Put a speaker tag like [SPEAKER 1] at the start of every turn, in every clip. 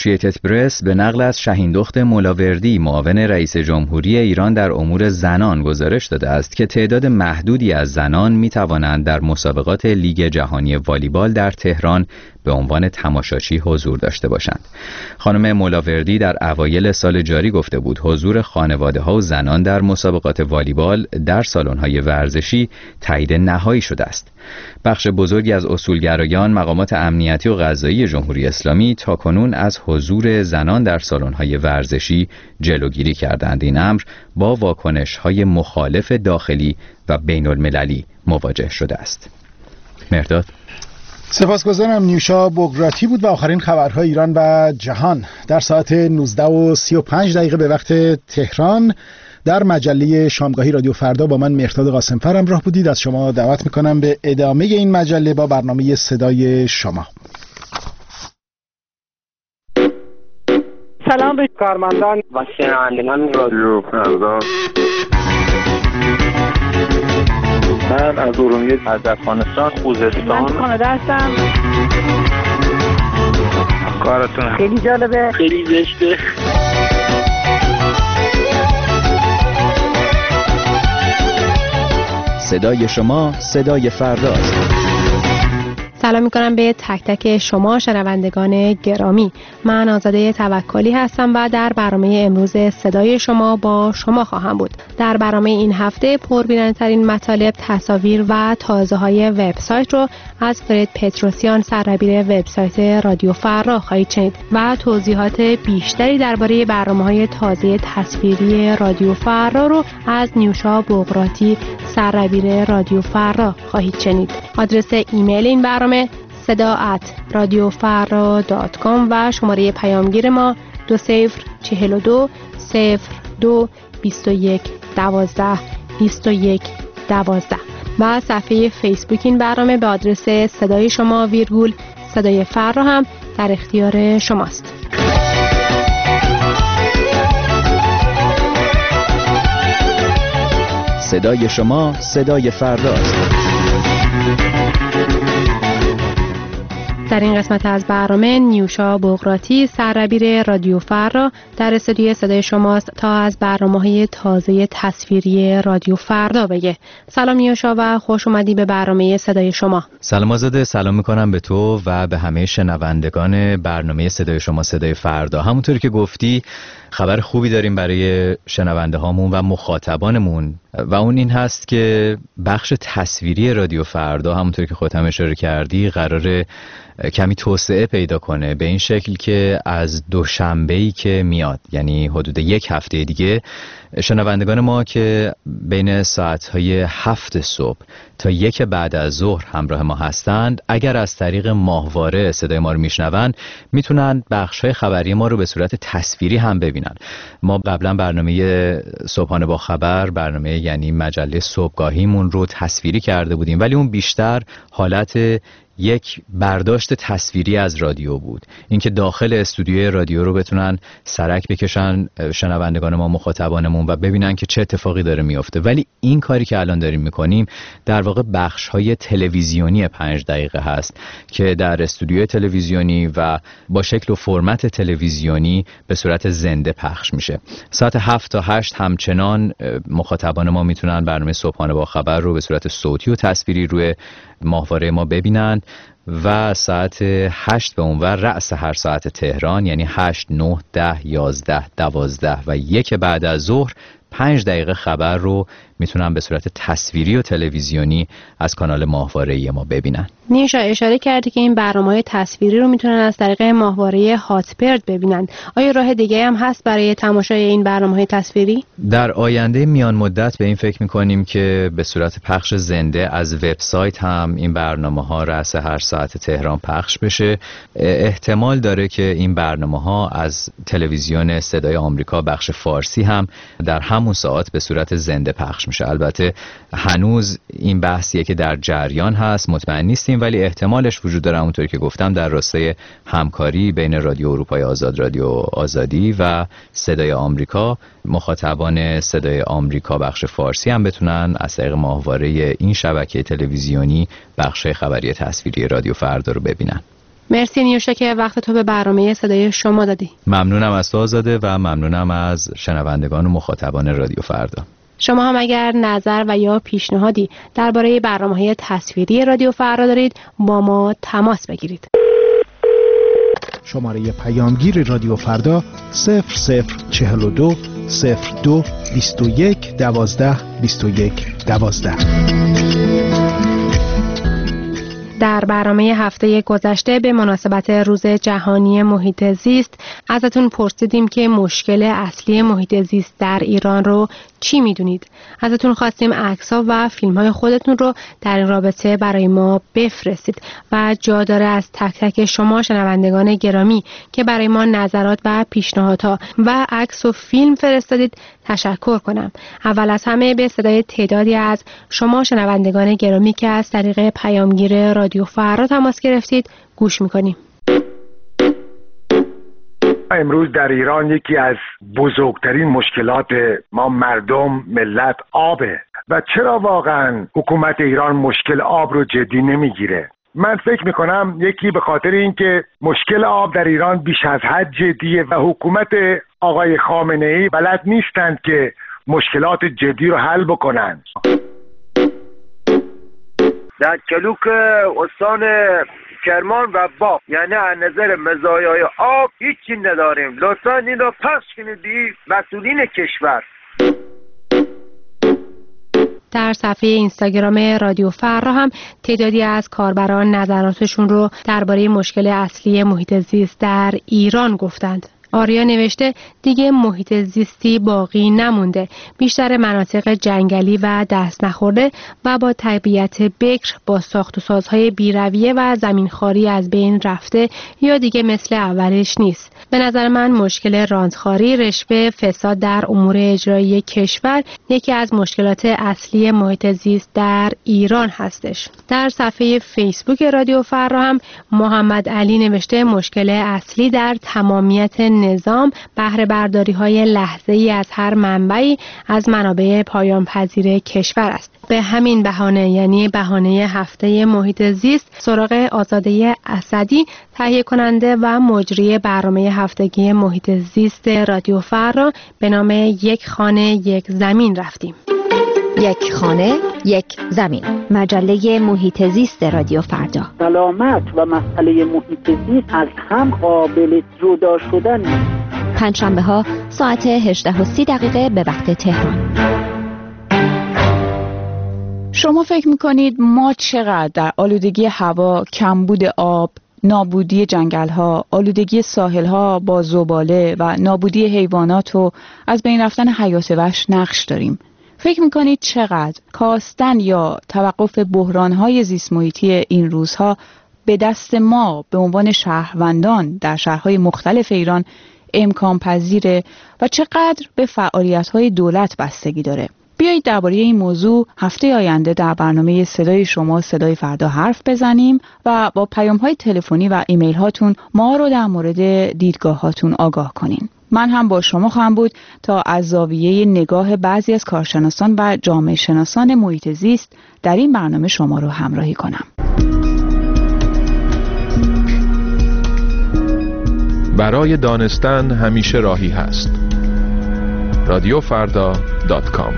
[SPEAKER 1] اسوسییتد پرس به نقل از شهیندخت مولاوردی معاون رئیس جمهوری ایران در امور زنان گزارش داده است که تعداد محدودی از زنان می توانند در مسابقات لیگ جهانی والیبال در تهران به عنوان تماشاچی حضور داشته باشند. خانم مولاوردی در اوایل سال جاری گفته بود حضور خانواده‌ها و زنان در مسابقات والیبال در سالن‌های ورزشی تایید نهایی شده است. بخش بزرگی از اصولگرایان، مقامات امنیتی و قضایی جمهوری اسلامی تاکنون از حضور زنان در سالن‌های ورزشی جلوگیری کردند. این امر با واکنش‌های مخالف داخلی و بین‌المللی مواجه شده است. مهرداد.
[SPEAKER 2] سپاسگزارم. نیوشا بوگراتی بود و آخرین خبرهای ایران و جهان در ساعت 19:35 به وقت تهران در مجله شامگاهی رادیو فردا با من مهرداد قاسمفر همراه بودید. از شما دعوت میکنم به ادامه این مجله با برنامه صدای شما.
[SPEAKER 3] سلام به کارمندان و شنوندگان رادیو فردا.
[SPEAKER 4] من از ارومیه، از افغانستان، خوزستان.
[SPEAKER 3] من کانادا هستم.
[SPEAKER 4] کارتون
[SPEAKER 3] خیلی جالبه،
[SPEAKER 4] خیلی زشته.
[SPEAKER 1] صدای شما صدای فرداست.
[SPEAKER 5] سلام میکنم به تک تک شما شنوندگان گرامی. من آزاده توکلی هستم و در برنامه امروز صدای شما با شما خواهم بود. در برنامه این هفته پربیننده‌ترین مطالب، تصاویر و تازه‌های وبسایت رو از فرید پتروسیان، سردبیر وبسایت رادیو فردا خواهید شنید و توضیحات بیشتری درباره برنامه‌های تازه تصویری رادیو فردا رو از نیوشا بوگراتی، سردبیر رادیو فردا خواهید شنید. آدرس ایمیل این برنامه seda@radiofarra.com و شماره پیامگیر ما 2042 02 21 12 21 12 و صفحه فیسبوک این برنامه به آدرس صدای شما ویرگول صدای فردا هم در اختیار شماست.
[SPEAKER 1] صدای شما صدای فرداست.
[SPEAKER 5] در این قسمت از برنامه نیوشا بوگراتی، سردبیر رادیو فردا در استودیو صدای شماست تا از برنامه‌های تازه تصویری رادیو فردا بگه. سلام نیوشا و خوش اومدی به برنامه صدای شما.
[SPEAKER 1] سلام آزاده، سلام میکنم به تو و به همه شنوندگان برنامه صدای شما صدای فردا. همونطوری که گفتی خبر خوبی داریم برای شنونده هامون و مخاطبانمون و اون این هست که بخش تصویری رادیو فردا همونطوری که خودت هم اشاره کردی قراره کمی توسعه پیدا کنه، به این شکل که از دوشنبه‌ای که میاد، یعنی حدود یک هفته دیگه، شنوندگان ما که بین ساعت‌های 7 صبح تا 1 بعد از ظهر همراه ما هستند، اگر از طریق ماهواره صدای ما رو میشنون میتونن بخش‌های خبری ما رو به صورت تصویری هم ببینن. ما قبلا برنامه صبحانه با خبر، برنامه یعنی مجله صبحگاهیمون رو تصویری کرده بودیم، ولی اون بیشتر حالت یک برداشت تصویری از رادیو بود، اینکه داخل استودیوی رادیو رو بتونن سرک بکشن شنوندگان ما، مخاطبانمون، و ببینن که چه اتفاقی داره میفته. ولی این کاری که الان داریم میکنیم در واقع بخش‌های تلویزیونی 5 دقیقه هست که در استودیوی تلویزیونی و با شکل و فرمت تلویزیونی به صورت زنده پخش میشه. ساعت 7 تا 8 همچنان مخاطبان ما میتونن برنامه صبحانه با خبر رو به صورت صوتی و تصویری روی ماهواره ما ببینن و ساعت 8 به اونور رأس هر ساعت تهران، یعنی 8 9 10 11 12 و 1 بعد از ظهر 5 دقیقه خبر رو میتونن به صورت تصویری و تلویزیونی از کانال ماهواره‌ای ما ببینن.
[SPEAKER 5] نیوشا اشاره کردی که این برنامه‌های تصویری رو میتونن از طریق ماهواره هاتبرد ببینن. آیا راه دیگه هم هست برای تماشای این برنامه‌های تصویری؟
[SPEAKER 1] در آینده میان مدت به این فکر میکنیم که به صورت پخش زنده از وبسایت هم این برنامه‌ها رأس هر ساعت تهران پخش بشه. احتمال داره که این برنامه‌ها از تلویزیون صدای آمریکا بخش فارسی هم در همون ساعت به صورت زنده پخش میشه. البته هنوز این بحثیه که در جریان هست، مطمئن نیستیم، ولی احتمالش وجود داره. همونطوری که گفتم در راستای همکاری بین رادیو اروپای آزاد، رادیو آزادی و صدای آمریکا، مخاطبان صدای آمریکا بخش فارسی هم بتونن از طریق ماهواره این شبکه تلویزیونی بخش خبری تصویری رادیو فردا رو ببینن.
[SPEAKER 5] مرسی نیوشا که وقت تو به برنامه صدای شما دادی.
[SPEAKER 1] ممنونم از تو آزاده و ممنونم از شنوندگان و مخاطبان رادیو فردا.
[SPEAKER 5] شما هم اگر نظر و یا پیشنهادی درباره برنامه‌های تصویری رادیو فردا دارید با ما تماس بگیرید.
[SPEAKER 2] شماره پیامگیر رادیو فردا 0042 02 21 12 21 12.
[SPEAKER 5] در برنامه هفته گذشته به مناسبت روز جهانی محیط زیست ازتون پرسیدیم که مشکل اصلی محیط زیست در ایران رو چی میدونید؟ ازتون خواستیم عکس‌ها و فیلم‌های خودتون رو در این رابطه برای ما بفرستید و جا داره از تک تک شما شنوندگان گرامی که برای ما نظرات و پیشنهادها و عکس و فیلم فرستادید تشکر کنم. اول از همه به صدای تعدادی از شما شنوندگان گرامی که از طریق پیامگیر رادیو فردا تماس گرفتید گوش می‌کنیم.
[SPEAKER 6] امروز در ایران یکی از بزرگترین مشکلات ما مردم ملت آبه و چرا واقعا حکومت ایران مشکل آب رو جدی نمیگیره؟ من فکر میکنم یکی به خاطر اینکه مشکل آب در ایران بیش از حد جدیه و حکومت آقای خامنه‌ای بلد نیستند که مشکلات جدی رو حل بکنن.
[SPEAKER 7] در کلوک استان کرمان و باغ، یعنی از نظر مزایای آب هیچی نداریم. لطفا این رو پخش کنید مسئولین کشور.
[SPEAKER 5] در صفحه اینستاگرام رادیو فردا هم تعدادی از کاربران نظراتشون رو درباره مشکل اصلی محیط زیست در ایران گفتند. آریا نوشته دیگه محیط زیستی باقی نمونده، بیشتر مناطق جنگلی و دست نخورده و با طبیعت بکر با ساخت و سازهای بیرویه و زمینخواری از بین رفته یا دیگه مثل اولش نیست. به نظر من مشکل رانتخواری، رشوه، فساد در امور اجرایی کشور یکی از مشکلات اصلی محیط زیست در ایران هستش. در صفحه فیسبوک رادیو فردا هم محمد علی نوشته مشکل اصلی در تمامیت نظام بهره برداری‌های لحظه‌ای از هر منبعی از منابع پایان پذیر کشور است. به همین بهانه، یعنی بهانه هفته محیط زیست، سراغ آزاده اسدی تهیه کننده و مجری برنامه هفتگی محیط زیست رادیو فردا به نام یک خانه یک زمین رفتیم.
[SPEAKER 8] یک خانه یک زمین، مجله محیط زیست رادیو فردا.
[SPEAKER 9] سلامت و مسئله محیط زیست از هم قابل جدا شدن نیست.
[SPEAKER 8] پنجشنبه ها ساعت 18:30 به وقت تهران.
[SPEAKER 10] شما فکر میکنید ما چقدر در آلودگی هوا، کمبود آب، نابودی جنگل‌ها، آلودگی ساحل‌ها با زباله و نابودی حیوانات و از بین رفتن حیات وحش نقش داریم؟ فکر میکنید چقدر کاستن یا توقف بحران‌های زیست محیطی این روزها به دست ما به عنوان شهروندان در شهرهای مختلف ایران امکان پذیره و چقدر به فعالیت‌های دولت بستگی داره؟ بیایید درباره این موضوع هفته آینده در برنامه صدای شما صدای فردا حرف بزنیم و با پیام‌های تلفنی و ایمیل هاتون ما رو در مورد دیدگاه هاتون آگاه کنین. من هم با شما خواهم بود تا از زاویه نگاه بعضی از کارشناسان و جامعه شناسان محیط زیست در این برنامه شما رو همراهی کنم.
[SPEAKER 11] برای دانستن همیشه راهی هست. radiofarda.com.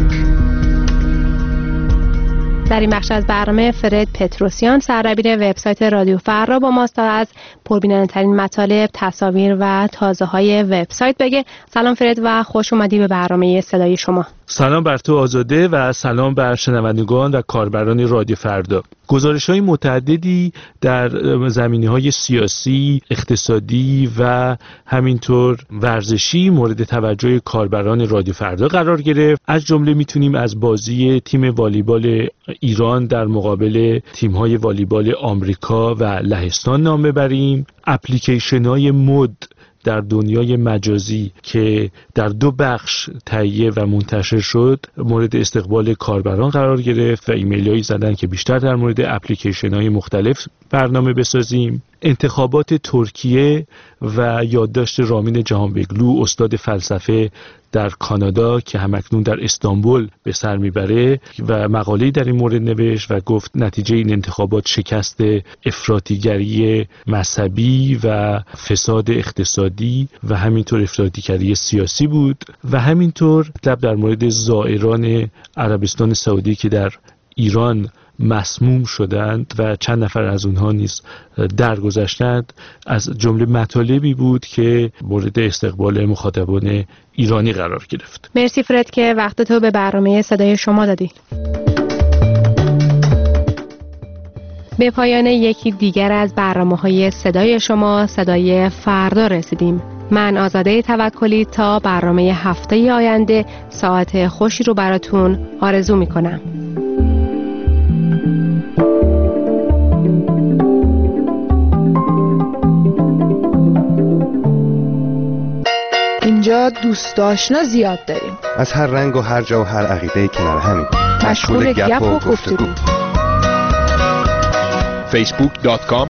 [SPEAKER 5] در این بخش از برنامه فرد پتروسیان سردبیر وبسایت رادیو فردا با ماست تا از پربیننده‌ترین مطالب، تصاویر و تازه‌های وبسایت بگه. سلام فرد و خوش اومدی به برنامه صدای شما.
[SPEAKER 12] سلام بر تو آزاده و سلام بر شنوندگان و کاربران رادیو فردا. گزارش‌های متعددی در زمینه‌های سیاسی، اقتصادی و همینطور ورزشی مورد توجه کاربران رادیو فردا قرار گرفت. از جمله میتونیم از بازی تیم والیبال ایران در مقابل تیم‌های والیبال آمریکا و لهستان نام ببریم. اپلیکیشن‌های مد در دنیای مجازی که در 2 بخش تهیه و منتشر شد مورد استقبال کاربران قرار گرفت و ایمیل‌هایی زدن که بیشتر در مورد اپلیکیشن‌های مختلف برنامه بسازیم. انتخابات ترکیه و یادداشت رامین جهانبگلو استاد فلسفه در کانادا که همکنون در استانبول به سر میبره و مقاله‌ای در این مورد نوشت و گفت نتیجه این انتخابات شکست افراطیگری مذهبی و فساد اقتصادی و همینطور افراطیگری سیاسی بود و همینطور در مورد زائران عربستان سعودی که در ایران مسموم شدند و چند نفر از اونها نیز درگذشتند از جمله مطالبی بود که مورد استقبال مخاطبان ایرانی قرار گرفت.
[SPEAKER 5] مرسی فرد که وقت تو به برنامه صدای شما دادی. به پایان یکی دیگر از برنامه‌های صدای شما، صدای فردا رسیدیم. من آزاده توکلی تا برنامه هفته آینده ساعت خوشی رو براتون آرزو می‌کنم.
[SPEAKER 13] اینجا دوست آشنا زیاد داریم،
[SPEAKER 14] از هر رنگ و هر جا و هر عقیده کنار همین،
[SPEAKER 13] مشغول گپ و گفتگو.
[SPEAKER 11] facebook.com